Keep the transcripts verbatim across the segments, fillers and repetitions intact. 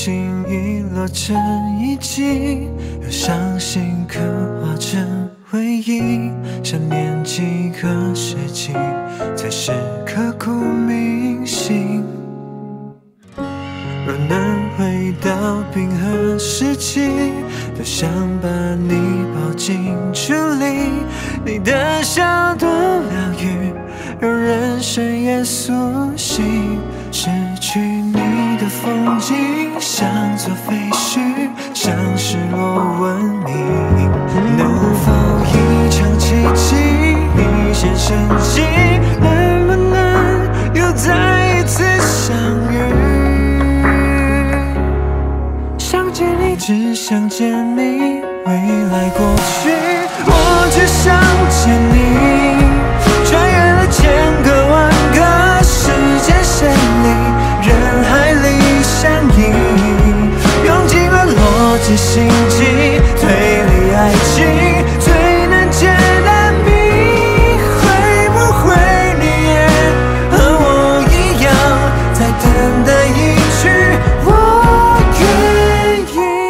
轻易落成遗迹，有伤心刻画成回忆。想念几个世纪，才是刻骨铭心。若能回到冰河时期，多想把你抱进处理。你的笑多疗愈，让人深夜苏醒。失去你的风景，像座废墟，像失落文明。能否一场奇迹，一线生机？能不能又再一次相遇？想见你，只想见你，未来过去，我只想见你。穿越了千个万个时间线里，人海里相依，用尽了逻辑心机，推理爱情最难解的谜。会不会你也和我一样，在等待一句我愿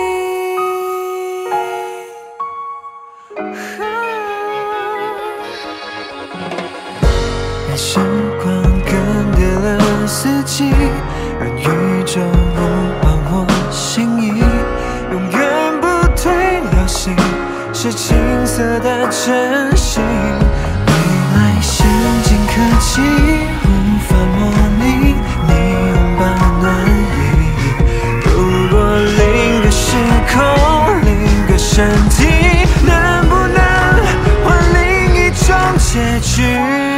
意？时光更迭了四季，让宇宙无换我心意，永远不退流行，是青涩的真心。未来先进科技无法模拟你拥抱暖意。如果另个时空，另个身体，能不能换另一种结局？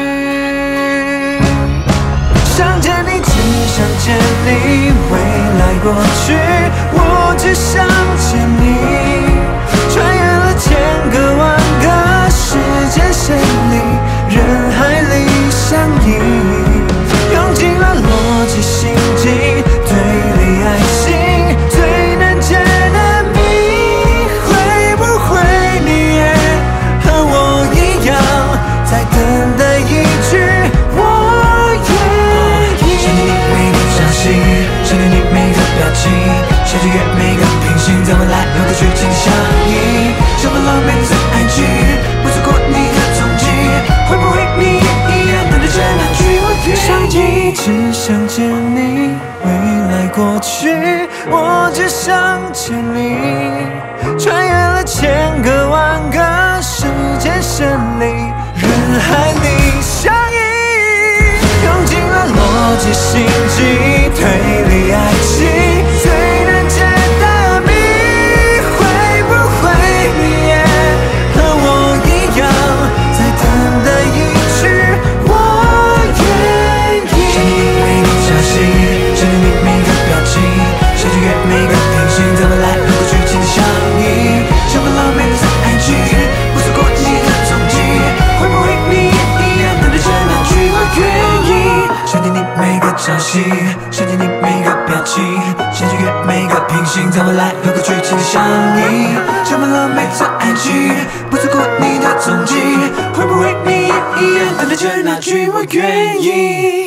想见你，只想见你，未来过去，我只想见你。穿越了千个万个时间线里，人海里相依，用尽了逻辑心机，推理爱情最难解的谜。会不会你也和我一样，在等待一句我愿意？想念你每个朝夕，想念你每个表情，想穿越每个平行，在未来有个剧情相依。像份浪漫的爱情，不错过你的踪迹，会不会你也一样等待着那句我愿意？想一直想见你，未来过去，我只想见你。穿越了千个万个时间线里，人海里相依，用尽了逻辑心机，推理爱情最难解的谜。会不会你也和我一样，在等待一句我愿意？想念你每个朝夕，想念你每个表情，想穿越每个平行，在未来有个剧情相依。像份浪漫的爱情，不错过你的踪迹，会不会你也一样等待着那句我愿意？想念你每个朝夕，想念你每个表情，想穿越每个平行，在未来有个剧情相依。像份浪漫的爱情，不错过你的踪迹，会不会你也一样等待着那句我愿意？